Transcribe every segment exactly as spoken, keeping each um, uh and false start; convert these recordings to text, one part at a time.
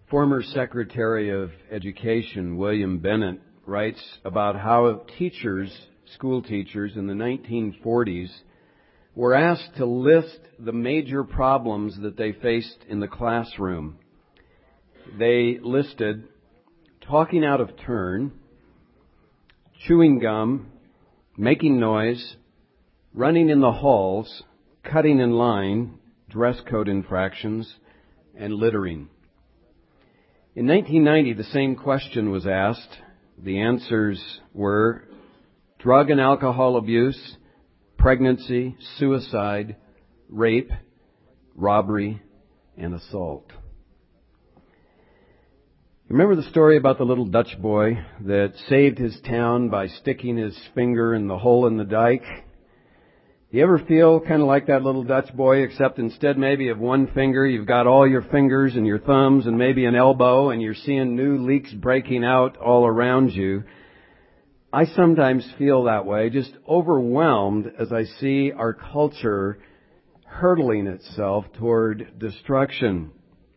Former Secretary of Education William Bennett writes about how teachers, school teachers in the nineteen forties were asked to list the major problems that they faced in the classroom. They listed talking out of turn, chewing gum, making noise, running in the halls, cutting in line, dress code infractions, and littering. In nineteen ninety, the same question was asked. The answers were drug and alcohol abuse, pregnancy, suicide, rape, robbery, and assault. Remember the story about the little Dutch boy that saved his town by sticking his finger in the hole in the dike? You ever feel kind of like that little Dutch boy, except instead maybe of one finger, you've got all your fingers and your thumbs and maybe an elbow, and you're seeing new leaks breaking out all around you? I sometimes feel that way, just overwhelmed as I see our culture hurtling itself toward destruction.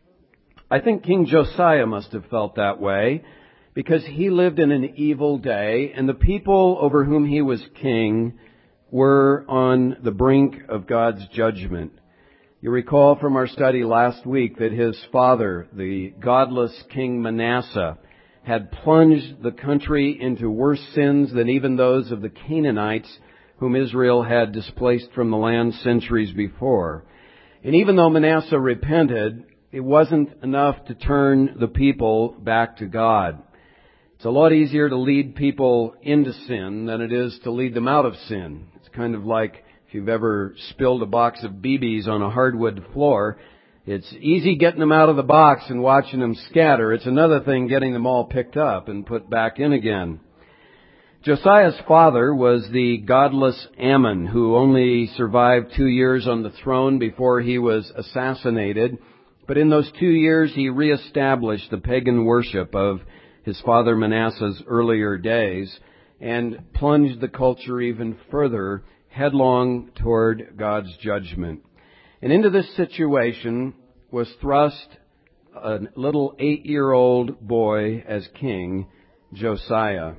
I think King Josiah must have felt that way because he lived in an evil day, and the people over whom he was king were on the brink of God's judgment. You recall from our study last week that his father, the godless King Manasseh, had plunged the country into worse sins than even those of the Canaanites whom Israel had displaced from the land centuries before. And even though Manasseh repented, it wasn't enough to turn the people back to God. It's a lot easier to lead people into sin than it is to lead them out of sin. It's kind of like if you've ever spilled a box of B Bs on a hardwood floor. It's easy getting them out of the box and watching them scatter. It's another thing getting them all picked up and put back in again. Josiah's father was the godless Ammon, who only survived two years on the throne before he was assassinated. But in those two years, he reestablished the pagan worship of his father Manasseh's earlier days and plunged the culture even further headlong toward God's judgment. And into this situation was thrust a little eight-year-old boy as king, Josiah.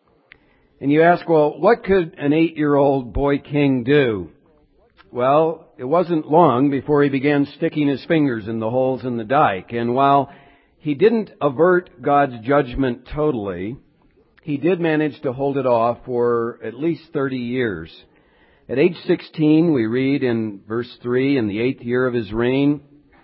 And you ask, well, what could an eight-year-old boy king do? Well, it wasn't long before he began sticking his fingers in the holes in the dike. And while he didn't avert God's judgment totally, he did manage to hold it off for at least thirty years. At age sixteen, we read in verse three, in the eighth year of his reign,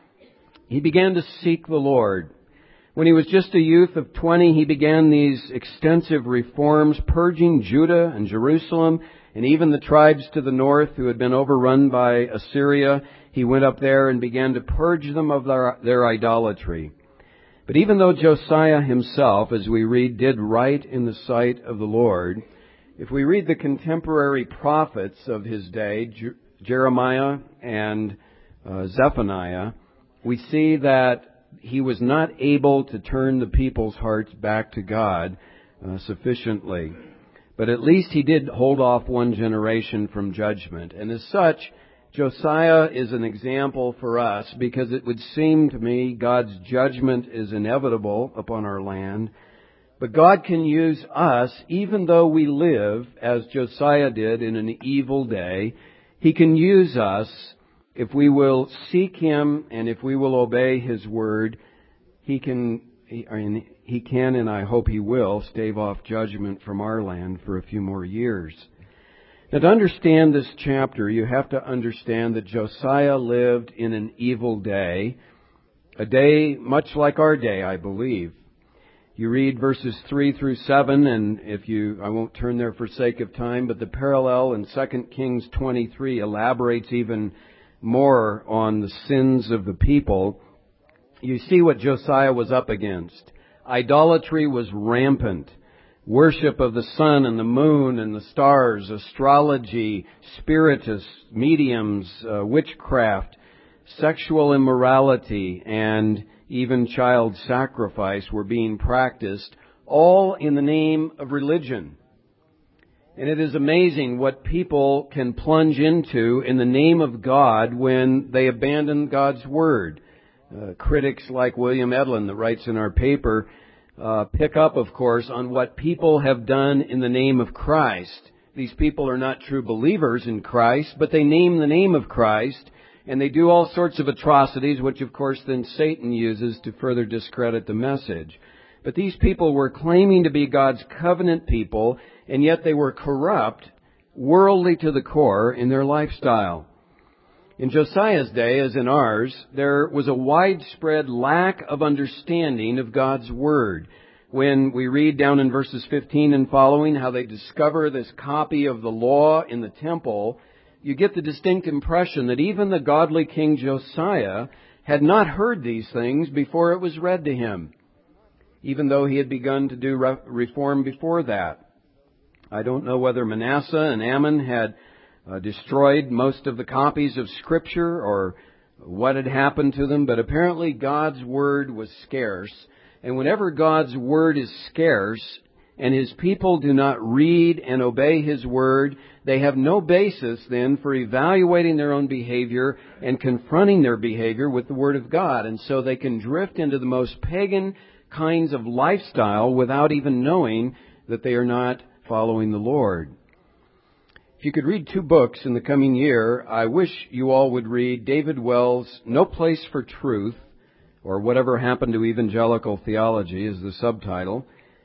he began to seek the Lord. When he was just a youth of twenty, he began these extensive reforms, purging Judah and Jerusalem and even the tribes to the north who had been overrun by Assyria. He went up there and began to purge them of their, their idolatry. But even though Josiah himself, as we read, did right in the sight of the Lord, if we read the contemporary prophets of his day, Jer- Jeremiah and uh, Zephaniah, we see that he was not able to turn the people's hearts back to God uh, sufficiently. But at least he did hold off one generation from judgment. And as such, Josiah is an example for us because it would seem to me God's judgment is inevitable upon our land. But God can use us, even though we live, as Josiah did, in an evil day. He can use us if we will seek Him and if we will obey His word. He can, he, I mean, he can, and I hope He will, stave off judgment from our land for a few more years. Now, to understand this chapter, you have to understand that Josiah lived in an evil day, a day much like our day, I believe. You read verses three through seven, and if you, I won't turn there for sake of time, but the parallel in Second Kings twenty-three elaborates even more on the sins of the people. You see what Josiah was up against. Idolatry was rampant. Worship of the sun and the moon and the stars, astrology, spiritists, mediums, uh, witchcraft, sexual immorality, and even child sacrifice were being practiced, all in the name of religion. And it is amazing what people can plunge into in the name of God when they abandon God's Word. uh, critics like William Edlin that writes in our paper uh, pick up, of course, on what people have done in the name of Christ. These people are not true believers in Christ, but they name the name of Christ, and they do all sorts of atrocities, which of course then Satan uses to further discredit the message. But these people were claiming to be God's covenant people, and yet they were corrupt, worldly to the core in their lifestyle. In Josiah's day, as in ours, there was a widespread lack of understanding of God's Word. When we read down in verses fifteen and following how they discover this copy of the law in the temple, you get the distinct impression that even the godly King Josiah had not heard these things before it was read to him, even though he had begun to do re- reform before that. I don't know whether Manasseh and Ammon had uh, destroyed most of the copies of Scripture or what had happened to them, but apparently God's Word was scarce. And whenever God's Word is scarce and His people do not read and obey His Word, they have no basis then for evaluating their own behavior and confronting their behavior with the Word of God. And so they can drift into the most pagan kinds of lifestyle without even knowing that they are not following the Lord. If you could read two books in the coming year, I wish you all would read David Wells' No Place for Truth, or Whatever Happened to Evangelical Theology is the subtitle,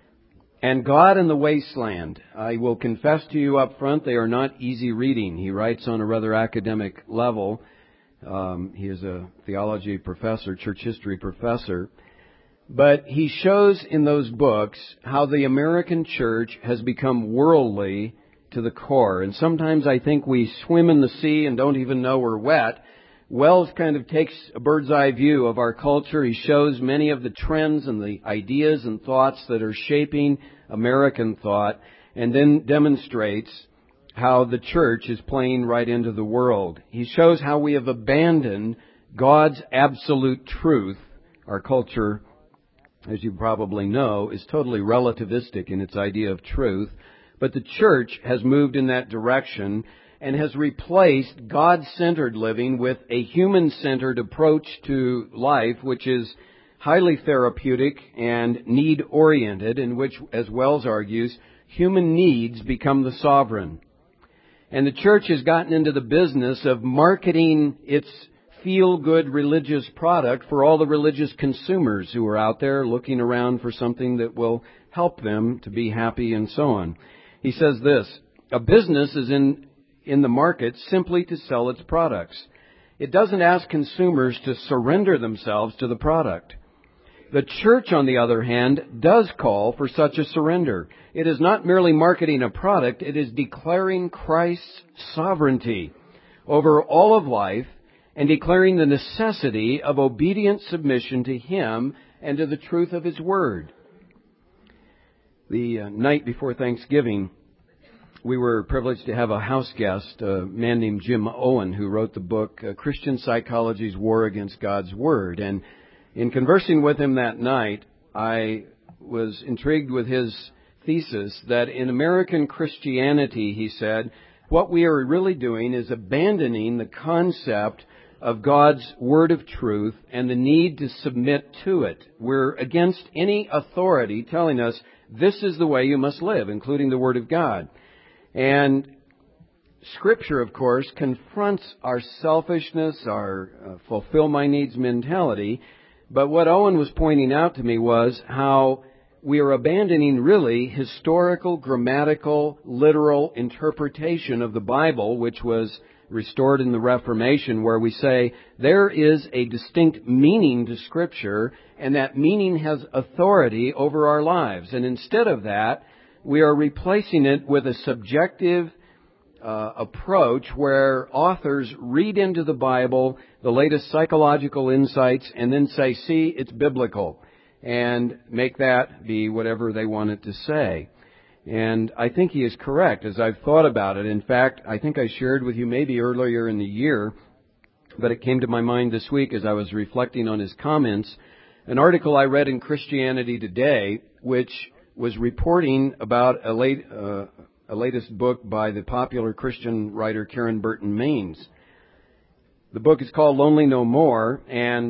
and God in the Wasteland. I will confess to you up front, they are not easy reading. He writes on a rather academic level. Um, he is a theology professor, church history professor. But he shows in those books how the American church has become worldly to the core. And sometimes I think we swim in the sea and don't even know we're wet. Wells kind of takes a bird's eye view of our culture. He shows many of the trends and the ideas and thoughts that are shaping American thought, and then demonstrates how the church is playing right into the world. He shows how we have abandoned God's absolute truth. Our culture, as you probably know, is totally relativistic in its idea of truth. But the church has moved in that direction and has replaced God-centered living with a human-centered approach to life, which is highly therapeutic and need-oriented, in which, as Wells argues, human needs become the sovereign. And the church has gotten into the business of marketing its feel-good religious product for all the religious consumers who are out there looking around for something that will help them to be happy and so on. He says this, a business is in, in the market simply to sell its products. It doesn't ask consumers to surrender themselves to the product. The church, on the other hand, does call for such a surrender. It is not merely marketing a product, it is declaring Christ's sovereignty over all of life and declaring the necessity of obedient submission to Him and to the truth of His Word. The uh, night before Thanksgiving, we were privileged to have a house guest, a man named Jim Owen, who wrote the book uh, Christian Psychology's War Against God's Word. And in conversing with him that night, I was intrigued with his thesis that in American Christianity, he said, what we are really doing is abandoning the concept of God's Word of truth and the need to submit to it. We're against any authority telling us this is the way you must live, including the Word of God. And Scripture, of course, confronts our selfishness, our uh, fulfill my needs mentality. But what Owen was pointing out to me was how we are abandoning really historical, grammatical, literal interpretation of the Bible, which was restored in the Reformation, where we say there is a distinct meaning to Scripture, and that meaning has authority over our lives. And instead of that, we are replacing it with a subjective uh, approach where authors read into the Bible the latest psychological insights and then say, see, it's biblical, and make that be whatever they want it to say. And I think he is correct as I've thought about it. In fact, I think I shared with you maybe earlier in the year, but it came to my mind this week as I was reflecting on his comments, an article I read in Christianity Today, which was reporting about a, late, uh, a latest book by the popular Christian writer Karen Burton Maines. The book is called Lonely No More, and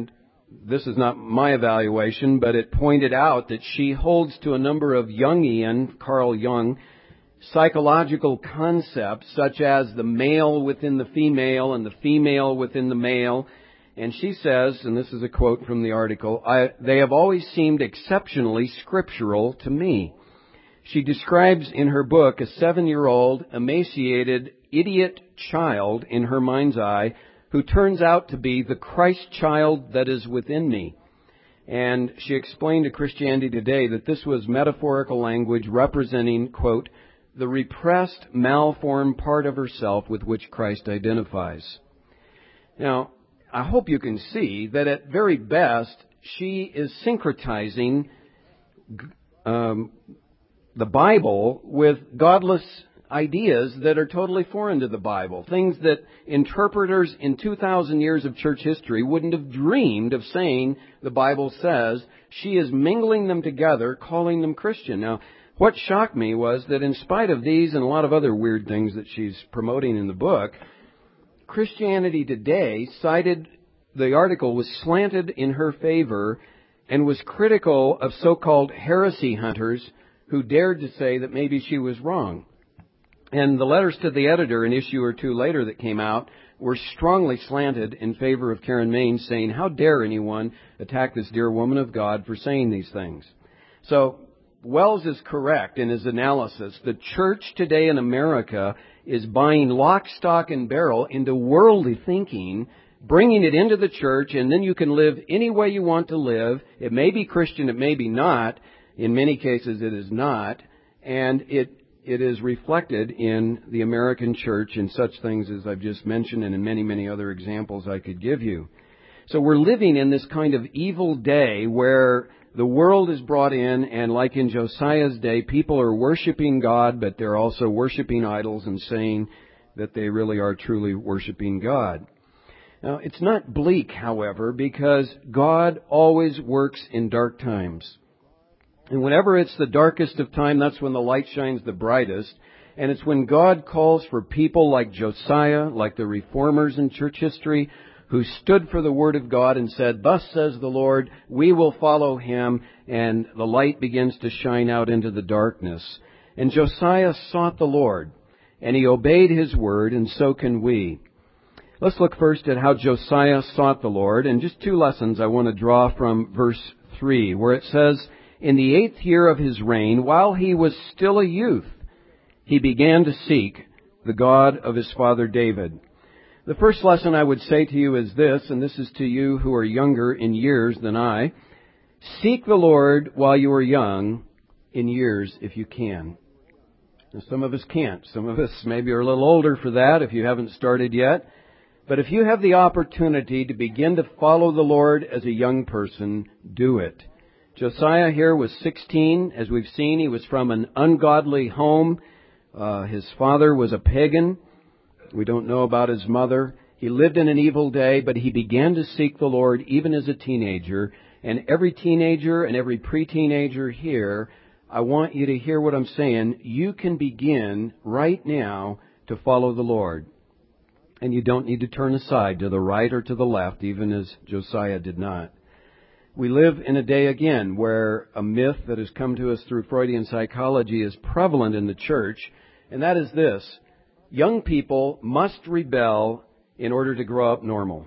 this is not my evaluation, but it pointed out that she holds to a number of Jungian, Carl Jung, psychological concepts such as the male within the female and the female within the male. And she says, and this is a quote from the article, I, they have always seemed exceptionally scriptural to me. She describes in her book a seven-year-old, emaciated, idiot child in her mind's eye who turns out to be the Christ child that is within me. And she explained to Christianity Today that this was metaphorical language representing, quote, the repressed, malformed part of herself with which Christ identifies. Now, I hope you can see that at very best, she is syncretizing um, the Bible with godless ideas that are totally foreign to the Bible. Things that interpreters in two thousand years of church history wouldn't have dreamed of saying the Bible says. She is mingling them together, calling them Christian. Now, what shocked me was that in spite of these and a lot of other weird things that she's promoting in the book, Christianity Today cited, the article was slanted in her favor and was critical of so-called heresy hunters who dared to say that maybe she was wrong. And the letters to the editor an issue or two later that came out were strongly slanted in favor of Karen Maines, saying, how dare anyone attack this dear woman of God for saying these things? So Wells is correct in his analysis. The church today in America is buying lock, stock, and barrel into worldly thinking, bringing it into the church, and then you can live any way you want to live. It may be Christian, it may be not. In many cases, it is not. And it it is reflected in the American church in such things as I've just mentioned and in many, many other examples I could give you. So we're living in this kind of evil day where the world is brought in, and like in Josiah's day, people are worshiping God, but they're also worshiping idols and saying that they really are truly worshiping God. Now, it's not bleak, however, because God always works in dark times. And whenever it's the darkest of time, that's when the light shines the brightest. And it's when God calls for people like Josiah, like the reformers in church history, who stood for the Word of God and said, thus says the Lord, we will follow Him, and the light begins to shine out into the darkness. And Josiah sought the Lord, and he obeyed His Word, and so can we. Let's look first at how Josiah sought the Lord, and just two lessons I want to draw from verse three, where it says, in the eighth year of his reign, while he was still a youth, he began to seek the God of his father David. The first lesson I would say to you is this, and this is to you who are younger in years than I. Seek the Lord while you are young in years if you can. Now, some of us can't. Some of us maybe are a little older for that if you haven't started yet. But if you have the opportunity to begin to follow the Lord as a young person, do it. Josiah here was sixteen. As we've seen, he was from an ungodly home. Uh, his father was a pagan. We don't know about his mother. He lived in an evil day, but he began to seek the Lord even as a teenager. And every teenager and every pre-teenager here, I want you to hear what I'm saying. You can begin right now to follow the Lord. And you don't need to turn aside to the right or to the left, even as Josiah did not. We live in a day again where a myth that has come to us through Freudian psychology is prevalent in the church, and that is this. Young people must rebel in order to grow up normal.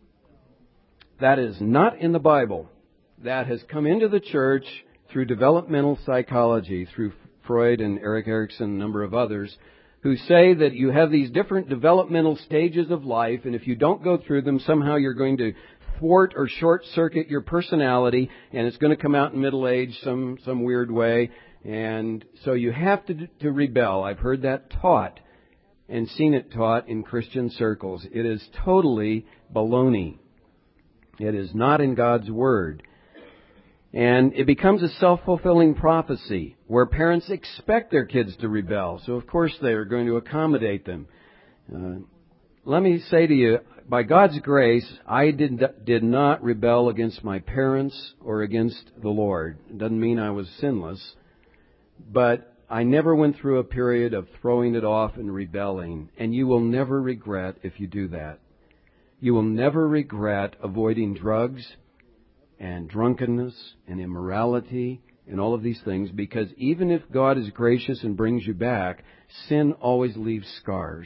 That is not in the Bible. That has come into the church through developmental psychology, through Freud and Erik Erikson and a number of others, who say that you have these different developmental stages of life, and if you don't go through them, somehow you're going to thwart or short-circuit your personality, and it's going to come out in middle age some some weird way. And so you have to to rebel. I've heard that taught and seen it taught in Christian circles. It is totally baloney. It is not in God's Word. And it becomes a self-fulfilling prophecy where parents expect their kids to rebel. So, of course, they are going to accommodate them. Uh, let me say to you, by God's grace, I did, did not rebel against my parents or against the Lord. It doesn't mean I was sinless. But I never went through a period of throwing it off and rebelling. And you will never regret if you do that. You will never regret avoiding drugs. and drunkenness and immorality and all of these things, because even if God is gracious and brings you back, sin always leaves scars.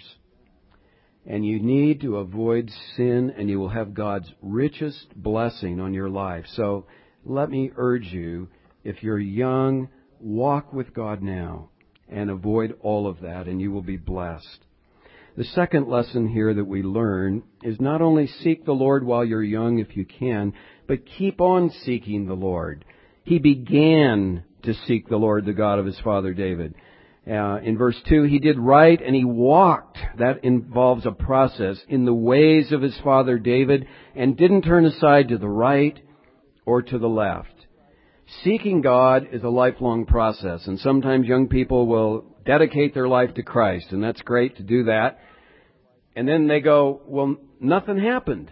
And you need to avoid sin, and you will have God's richest blessing on your life. So let me urge you, if you're young, walk with God now and avoid all of that, and you will be blessed. The second lesson here that we learn is not only seek the Lord while you're young if you can, but keep on seeking the Lord. He began to seek the Lord, the God of his father David. Uh, in verse two, he did right and he walked. That involves a process in the ways of his father David and didn't turn aside to the right or to the left. Seeking God is a lifelong process, and sometimes young people will dedicate their life to Christ, and that's great to do that. And then they go, well, nothing happened.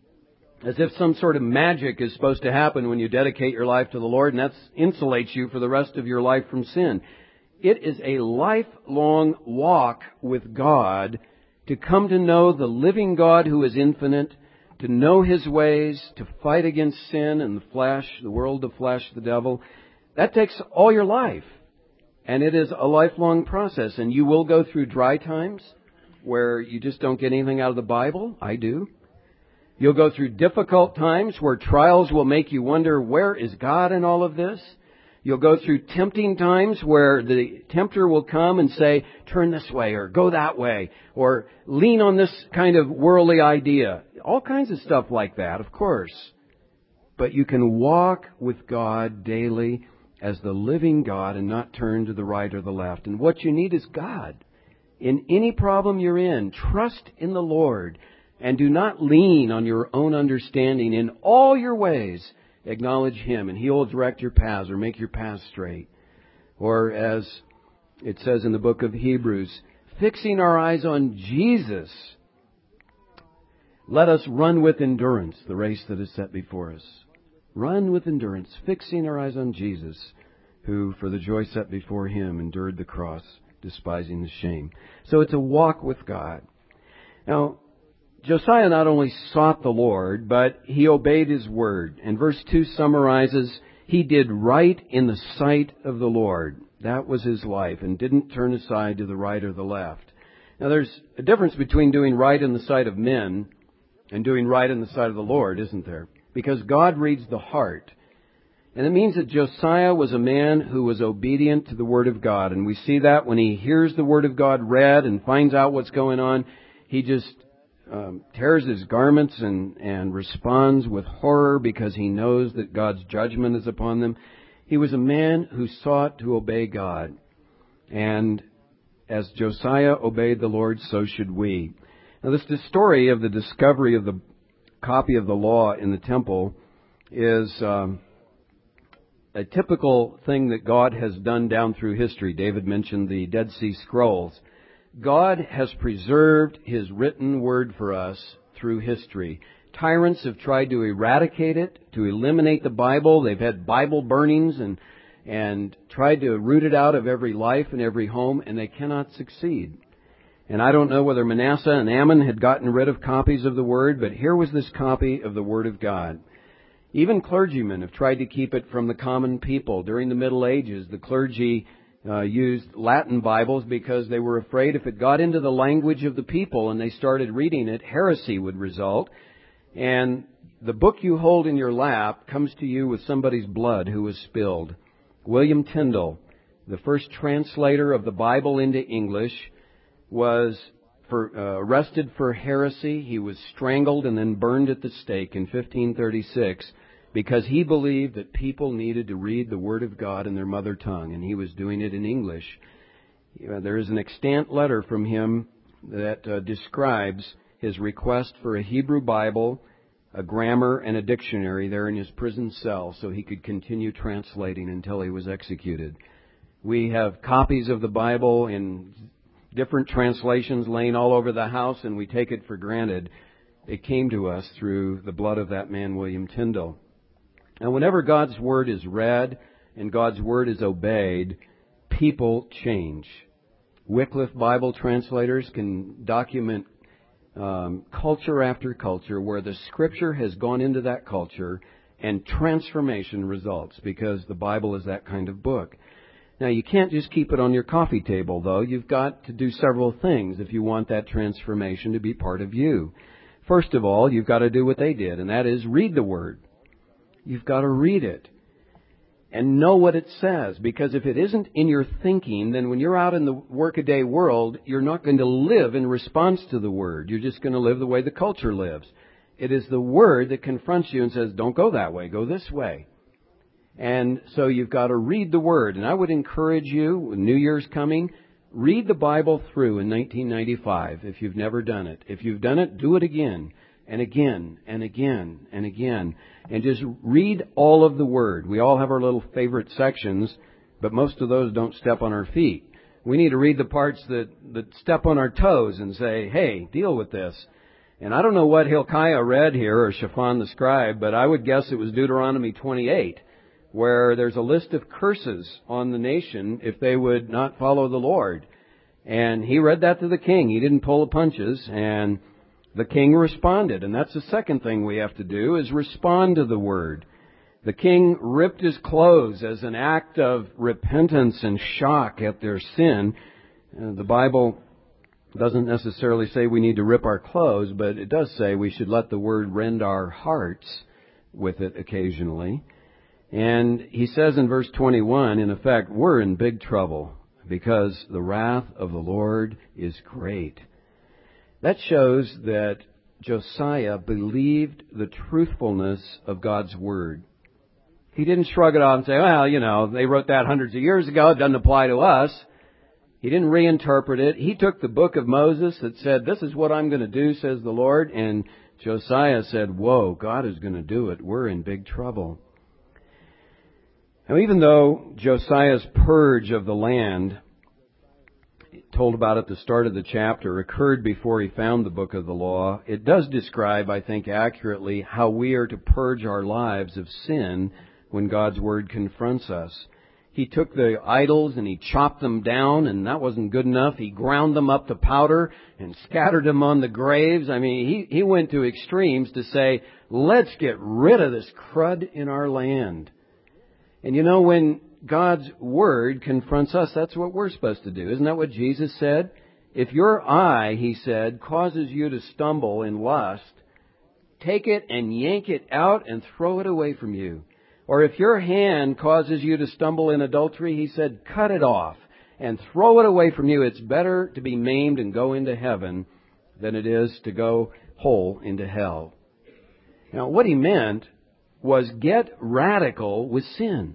As if some sort of magic is supposed to happen when you dedicate your life to the Lord, and that insulates you for the rest of your life from sin. It is a lifelong walk with God to come to know the living God who is infinite, to know His ways, to fight against sin and the flesh, the world, the flesh, the devil. That takes all your life. And it is a lifelong process. And you will go through dry times where you just don't get anything out of the Bible. I do. You'll go through difficult times where trials will make you wonder, where is God in all of this? You'll go through tempting times where the tempter will come and say, turn this way or go that way or lean on this kind of worldly idea. All kinds of stuff like that, of course. But you can walk with God daily as the living God and not turn to the right or the left. And what you need is God. In any problem you're in, trust in the Lord and do not lean on your own understanding. In all your ways, acknowledge Him, and He will direct your paths or make your paths straight. Or as it says in the book of Hebrews, fixing our eyes on Jesus, let us run with endurance the race that is set before us. Run with endurance, fixing our eyes on Jesus, who for the joy set before Him endured the cross, despising the shame. So it's a walk with God. Now, Josiah not only sought the Lord, but he obeyed His word. And verse two summarizes, he did right in the sight of the Lord. That was his life, and didn't turn aside to the right or the left. Now there's a difference between doing right in the sight of men and doing right in the sight of the Lord, isn't there? Because God reads the heart. And it means that Josiah was a man who was obedient to the Word of God. And we see that when he hears the Word of God read and finds out what's going on, he just Um, tears his garments and, and responds with horror because he knows that God's judgment is upon them. He was a man who sought to obey God. And as Josiah obeyed the Lord, so should we. Now this the story of the discovery of the copy of the law in the temple is um, a typical thing that God has done down through history. David mentioned the Dead Sea Scrolls. God has preserved His written word for us through history. Tyrants have tried to eradicate it, to eliminate the Bible. They've had Bible burnings and and tried to root it out of every life and every home, and they cannot succeed. And I don't know whether Manasseh and Ammon had gotten rid of copies of the Word, but here was this copy of the Word of God. Even clergymen have tried to keep it from the common people. During the Middle Ages, the clergy Uh, used Latin Bibles because they were afraid if it got into the language of the people and they started reading it, heresy would result. And the book you hold in your lap comes to you with somebody's blood who was spilled. William Tyndale, the first translator of the Bible into English, was for, uh, arrested for heresy. He was strangled and then burned at the stake in fifteen thirty-six. Because he believed that people needed to read the Word of God in their mother tongue, and he was doing it in English. There is an extant letter from him that uh, describes his request for a Hebrew Bible, a grammar, and a dictionary there in his prison cell so he could continue translating until he was executed. We have copies of the Bible in different translations laying all over the house, and we take it for granted. It came to us through the blood of that man, William Tyndale. Now, whenever God's Word is read and God's Word is obeyed, people change. Wycliffe Bible translators can document um, culture after culture where the Scripture has gone into that culture and transformation results, because the Bible is that kind of book. Now, you can't just keep it on your coffee table, though. You've got to do several things if you want that transformation to be part of you. First of all, you've got to do what they did, and that is read the Word. You've got to read it and know what it says, because if it isn't in your thinking, then when you're out in the workaday world, you're not going to live in response to the Word. You're just going to live the way the culture lives. It is the Word that confronts you and says, don't go that way, go this way. And so you've got to read the Word. And I would encourage you, New Year's coming, read the Bible through in nineteen ninety-five if you've never done it. If you've done it, do it again and again and again and again. And just read all of the Word. We all have our little favorite sections, but most of those don't step on our feet. We need to read the parts that, that step on our toes and say, hey, deal with this. And I don't know what Hilkiah read here, or Shaphan the scribe, but I would guess it was Deuteronomy twenty-eight, where there's a list of curses on the nation if they would not follow the Lord. And he read that to the king. He didn't pull the punches, and the king responded. And that's the second thing we have to do, is respond to the Word. The king ripped his clothes as an act of repentance and shock at their sin. Uh, the Bible doesn't necessarily say we need to rip our clothes, but it does say we should let the Word rend our hearts with it occasionally. And he says in verse twenty-one, in effect, we're in big trouble because the wrath of the Lord is great. That shows that Josiah believed the truthfulness of God's Word. He didn't shrug it off and say, well, you know, they wrote that hundreds of years ago. It doesn't apply to us. He didn't reinterpret it. He took the book of Moses that said, this is what I'm going to do, says the Lord. And Josiah said, whoa, God is going to do it. We're in big trouble. Now, even though Josiah's purge of the land, told about at the start of the chapter, occurred before he found the book of the law, it does describe, I think accurately, how we are to purge our lives of sin when God's Word confronts us. He took the idols and he chopped them down, and that wasn't good enough. He ground them up to powder and scattered them on the graves. I mean, he, he went to extremes to say, let's get rid of this crud in our land. And you know, when God's Word confronts us, that's what we're supposed to do. Isn't that what Jesus said? If your eye, he said, causes you to stumble in lust, take it and yank it out and throw it away from you. Or if your hand causes you to stumble in adultery, he said, cut it off and throw it away from you. It's better to be maimed and go into heaven than it is to go whole into hell. Now, what he meant was get radical with sin.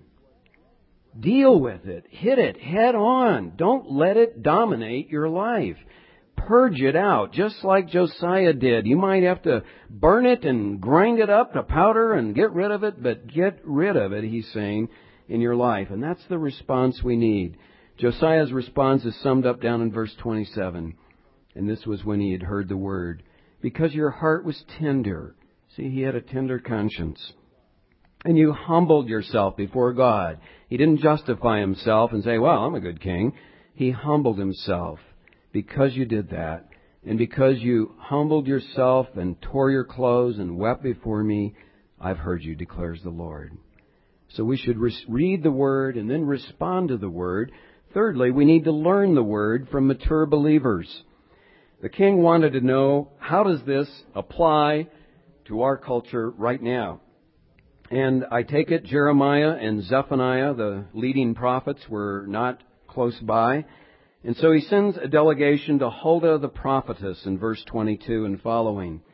Deal with it. Hit it head on. Don't let it dominate your life. Purge it out, just like Josiah did. You might have to burn it and grind it up to powder and get rid of it, but get rid of it, he's saying, in your life. And that's the response we need. Josiah's response is summed up down in verse twenty-seven. And this was when he had heard the word. Because your heart was tender. See, he had a tender conscience. And you humbled yourself before God. He didn't justify himself and say, well, I'm a good king. He humbled himself. Because you did that, and because you humbled yourself and tore your clothes and wept before me, I've heard you, declares the Lord. So we should re- read the Word and then respond to the Word. Thirdly, we need to learn the Word from mature believers. The king wanted to know, how does this apply to our culture right now? And I take it Jeremiah and Zephaniah, the leading prophets, were not close by. And so he sends a delegation to Huldah the prophetess in verse twenty-two and following.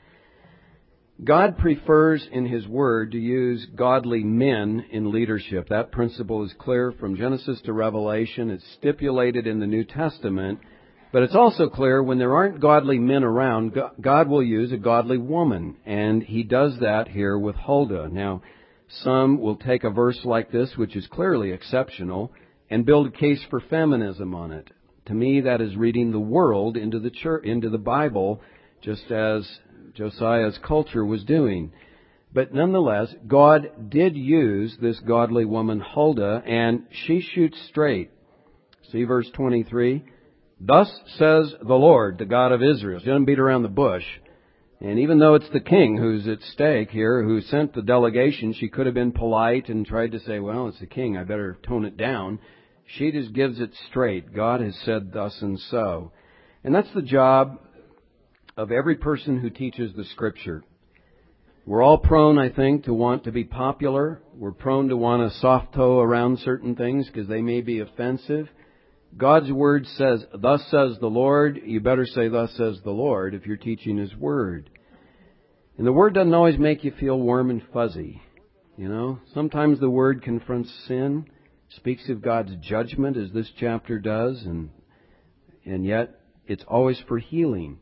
God prefers in His Word to use godly men in leadership. That principle is clear from Genesis to Revelation. It's stipulated in the New Testament. But it's also clear when there aren't godly men around, God will use a godly woman. And He does that here with Huldah. Now, some will take a verse like this, which is clearly exceptional, and build a case for feminism on it. To me, that is reading the world into the church, into the Bible, just as Josiah's culture was doing. But nonetheless, God did use this godly woman, Huldah, and she shoots straight. See verse twenty-three? Thus says the Lord, the God of Israel. She doesn't beat around the bush. And even though it's the king who's at stake here, who sent the delegation, she could have been polite and tried to say, well, it's the king, I better tone it down. She just gives it straight. God has said thus and so. And that's the job of every person who teaches the Scripture. We're all prone, I think, to want to be popular. We're prone to want to soft toe around certain things because they may be offensive. God's Word says, thus says the Lord. You better say, thus says the Lord, if you're teaching His Word. And the Word doesn't always make you feel warm and fuzzy. You know, sometimes the Word confronts sin, speaks of God's judgment, as this chapter does, and and yet it's always for healing.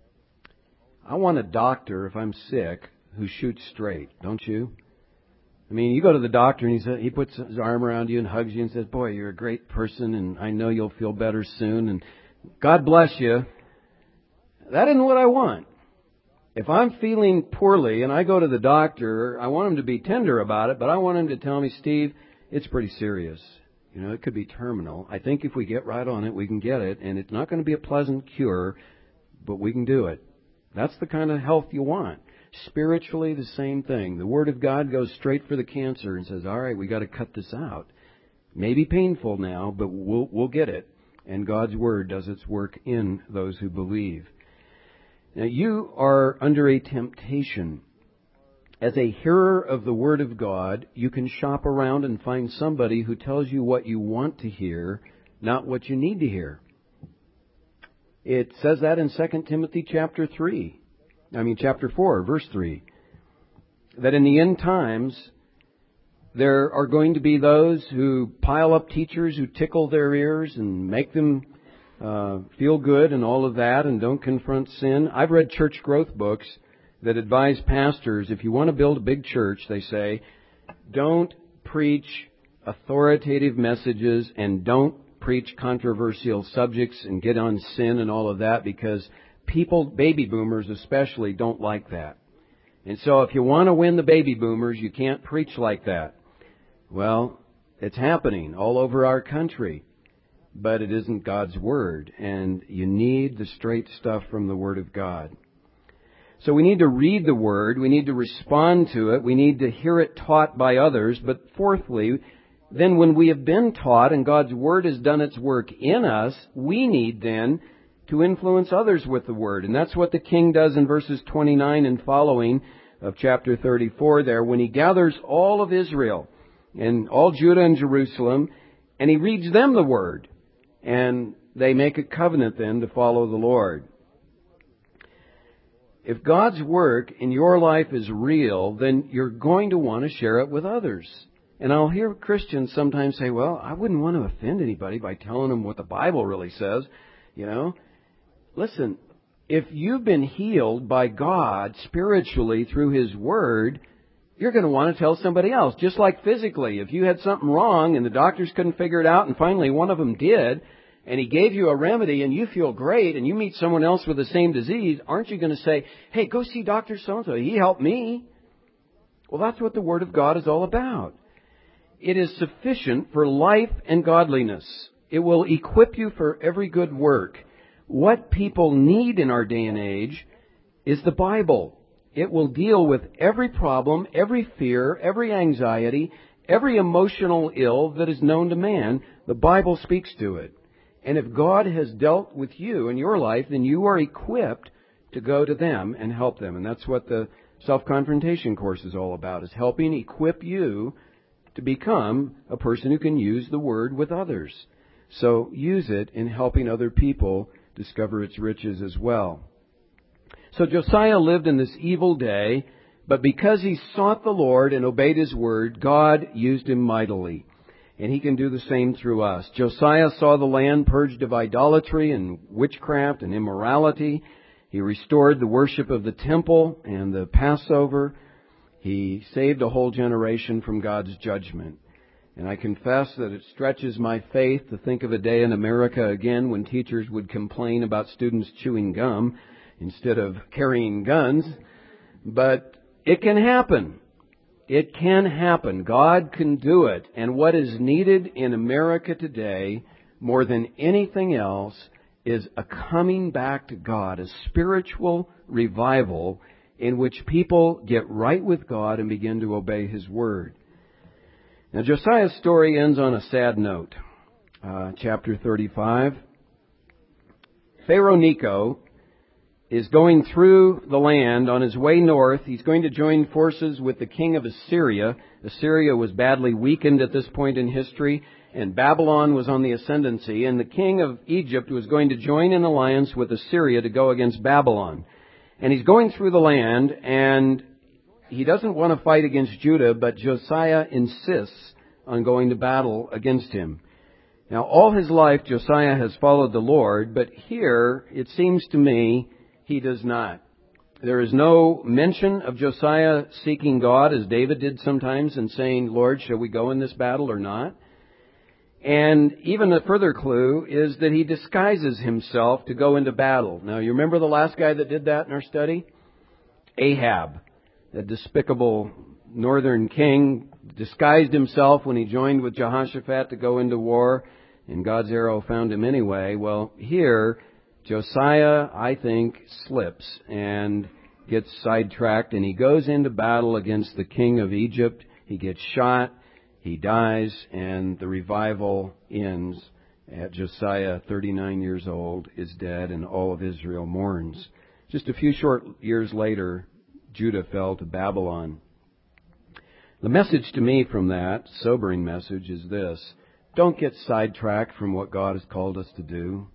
I want a doctor, if I'm sick, who shoots straight, don't you? I mean, you go to the doctor and he says, he puts his arm around you and hugs you and says, boy, you're a great person and I know you'll feel better soon and God bless you. That isn't what I want. If I'm feeling poorly and I go to the doctor, I want him to be tender about it, but I want him to tell me, Steve, it's pretty serious. You know, it could be terminal. I think if we get right on it, we can get it, and it's not going to be a pleasant cure, but we can do it. That's the kind of health you want. Spiritually, the same thing. The Word of God goes straight for the cancer and says, all right, we got to cut this out. Maybe painful now, but we'll, we'll get it. And God's Word does its work in those who believe. Now, you are under a temptation. As a hearer of the Word of God, you can shop around and find somebody who tells you what you want to hear, not what you need to hear. It says that in Second Timothy chapter three. I mean, chapter four, verse three. That in the end times, there are going to be those who pile up teachers who tickle their ears and make them uh, feel good and all of that and don't confront sin. I've read church growth books that advise pastors, if you want to build a big church, they say, don't preach authoritative messages and don't preach controversial subjects and get on sin and all of that because people, baby boomers especially, don't like that. And so if you want to win the baby boomers, you can't preach like that. Well, it's happening all over our country, but it isn't God's Word, and you need the straight stuff from the Word of God. So we need to read the Word, we need to respond to it, we need to hear it taught by others, but fourthly, then when we have been taught and God's Word has done its work in us, we need then to influence others with the Word. And that's what the king does in verses twenty-nine and following of chapter thirty-four there, when he gathers all of Israel and all Judah and Jerusalem, and he reads them the Word. And they make a covenant then to follow the Lord. If God's work in your life is real, then you're going to want to share it with others. And I'll hear Christians sometimes say, well, I wouldn't want to offend anybody by telling them what the Bible really says. You know, listen, if you've been healed by God spiritually through His Word, you're going to want to tell somebody else. Just like physically, if you had something wrong and the doctors couldn't figure it out and finally one of them did, and he gave you a remedy and you feel great and you meet someone else with the same disease, aren't you going to say, hey, go see Doctor So-and-so, he helped me? Well, that's what the Word of God is all about. It is sufficient for life and godliness. It will equip you for every good work. What people need in our day and age is the Bible. It will deal with every problem, every fear, every anxiety, every emotional ill that is known to man. The Bible speaks to it. And if God has dealt with you in your life, then you are equipped to go to them and help them. And that's what the self-confrontation course is all about, is helping equip you to become a person who can use the Word with others. So use it in helping other people discover its riches as well. So Josiah lived in this evil day, but because he sought the Lord and obeyed His Word, God used him mightily. And He can do the same through us. Josiah saw the land purged of idolatry and witchcraft and immorality. He restored the worship of the temple and the Passover. He saved a whole generation from God's judgment. And I confess that it stretches my faith to think of a day in America again when teachers would complain about students chewing gum instead of carrying guns. But it can happen. It can happen. God can do it. And what is needed in America today, more than anything else, is a coming back to God, a spiritual revival in which people get right with God and begin to obey His Word. Now, Josiah's story ends on a sad note. Uh, chapter thirty-five. Pharaoh Necho is going through the land on his way north. He's going to join forces with the king of Assyria. Assyria was badly weakened at this point in history, and Babylon was on the ascendancy, and the king of Egypt was going to join in alliance with Assyria to go against Babylon. And he's going through the land, and he doesn't want to fight against Judah, but Josiah insists on going to battle against him. Now, all his life, Josiah has followed the Lord, but here, it seems to me, he does not. There is no mention of Josiah seeking God, as David did sometimes, and saying, Lord, shall we go in this battle or not? And even a further clue is that he disguises himself to go into battle. Now, you remember the last guy that did that in our study? Ahab, a despicable northern king, disguised himself when he joined with Jehoshaphat to go into war, and God's arrow found him anyway. Well, here, Josiah, I think, slips and gets sidetracked, and he goes into battle against the king of Egypt. He gets shot, he dies, and the revival ends at Josiah, thirty-nine years old, is dead, and all of Israel mourns. Just a few short years later, Judah fell to Babylon. The message to me from that, sobering message, is this: don't get sidetracked from what God has called us to do.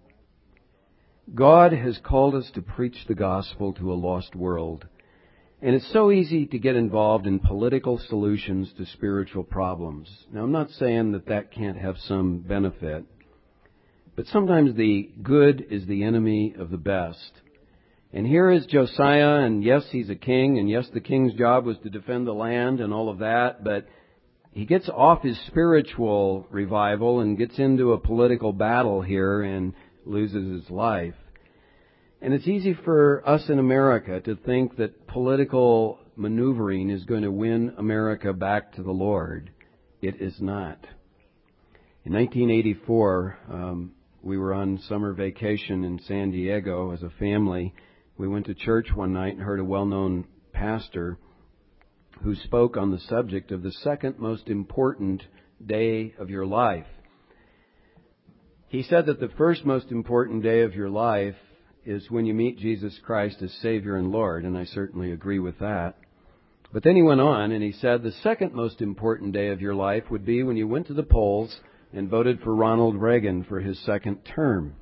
God has called us to preach the gospel to a lost world. And it's so easy to get involved in political solutions to spiritual problems. Now, I'm not saying that that can't have some benefit, but sometimes the good is the enemy of the best. And here is Josiah, and yes, he's a king, and yes, the king's job was to defend the land and all of that, but he gets off his spiritual revival and gets into a political battle here and loses his life. And it's easy for us in America to think that political maneuvering is going to win America back to the Lord. It is not. In nineteen eighty-four, um, we were on summer vacation in San Diego as a family. We went to church one night and heard a well-known pastor who spoke on the subject of the second most important day of your life. He said that the first most important day of your life is when you meet Jesus Christ as Savior and Lord, and I certainly agree with that. But then he went on and he said the second most important day of your life would be when you went to the polls and voted for Ronald Reagan for his second term.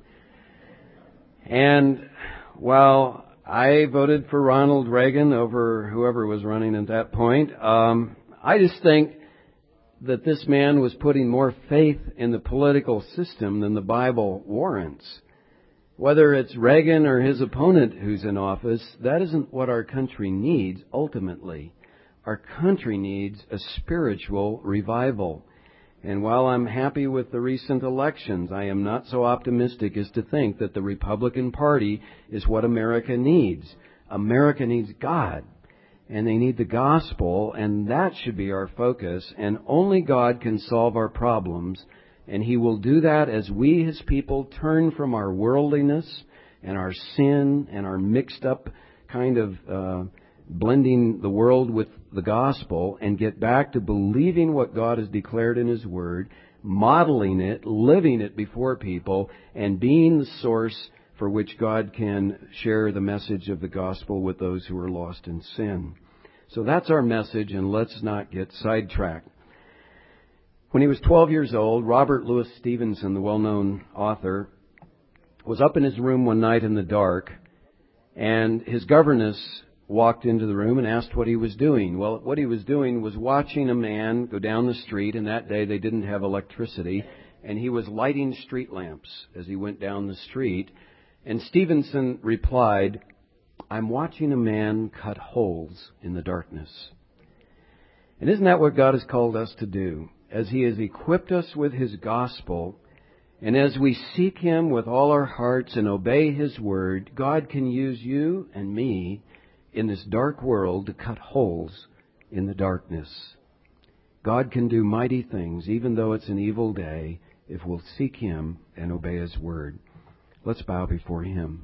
And while I voted for Ronald Reagan over whoever was running at that point, um, I just think that this man was putting more faith in the political system than the Bible warrants. Whether it's Reagan or his opponent who's in office, that isn't what our country needs ultimately. Our country needs a spiritual revival. And while I'm happy with the recent elections, I am not so optimistic as to think that the Republican Party is what America needs. America needs God, and they need the gospel, and that should be our focus. And only God can solve our problems, and He will do that as we, His people, turn from our worldliness and our sin and our mixed up kind of uh, blending the world with the gospel and get back to believing what God has declared in His Word, modeling it, living it before people, and being the source for which God can share the message of the gospel with those who are lost in sin. So that's our message, and let's not get sidetracked. When he was twelve years old, Robert Louis Stevenson, the well-known author, was up in his room one night in the dark, and his governess walked into the room and asked what he was doing. Well, what he was doing was watching a man go down the street, and that day they didn't have electricity, and he was lighting street lamps as he went down the street. And Stevenson replied, "I'm watching a man cut holes in the darkness." And isn't that what God has called us to do? As He has equipped us with His gospel, and as we seek Him with all our hearts and obey His word, God can use you and me in this dark world to cut holes in the darkness. God can do mighty things, even though it's an evil day, if we'll seek Him and obey His word. Let's bow before Him.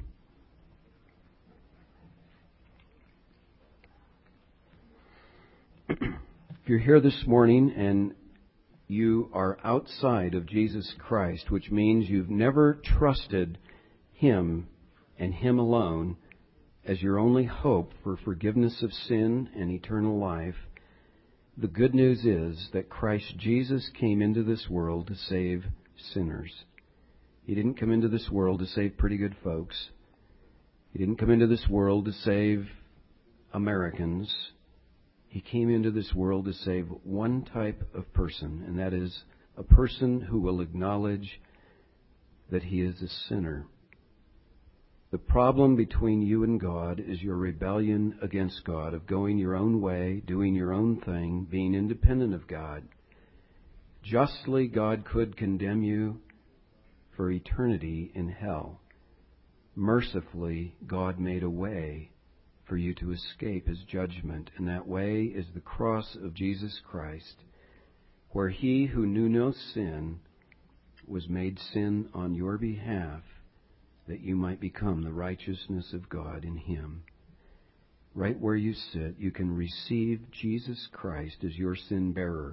If you're here this morning and you are outside of Jesus Christ, which means you've never trusted Him and Him alone as your only hope for forgiveness of sin and eternal life, the good news is that Christ Jesus came into this world to save sinners. He didn't come into this world to save pretty good folks. He didn't come into this world to save Americans. He came into this world to save one type of person, and that is a person who will acknowledge that he is a sinner. The problem between you and God is your rebellion against God, of going your own way, doing your own thing, being independent of God. Justly, God could condemn you for eternity in hell. Mercifully, God made a way for you to escape His judgment, and that way is the cross of Jesus Christ, where He who knew no sin was made sin on your behalf, that you might become the righteousness of God in Him. Right where you sit, you can receive Jesus Christ as your sin bearer.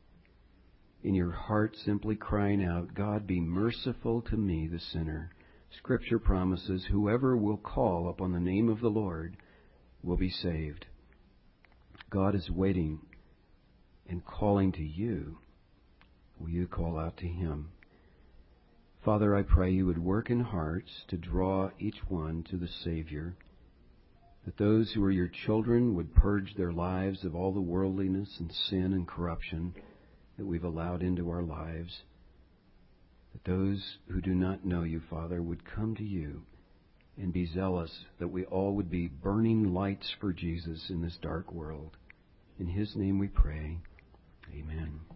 In your heart, simply crying out, God, be merciful to me, the sinner. Scripture promises whoever will call upon the name of the Lord will be saved. God is waiting and calling to you. Will you call out to Him? Father, I pray you would work in hearts to draw each one to the Savior, that those who are your children would purge their lives of all the worldliness and sin and corruption that we've allowed into our lives, that those who do not know you, Father, would come to you and be zealous, that we all would be burning lights for Jesus in this dark world. In His name we pray. Amen.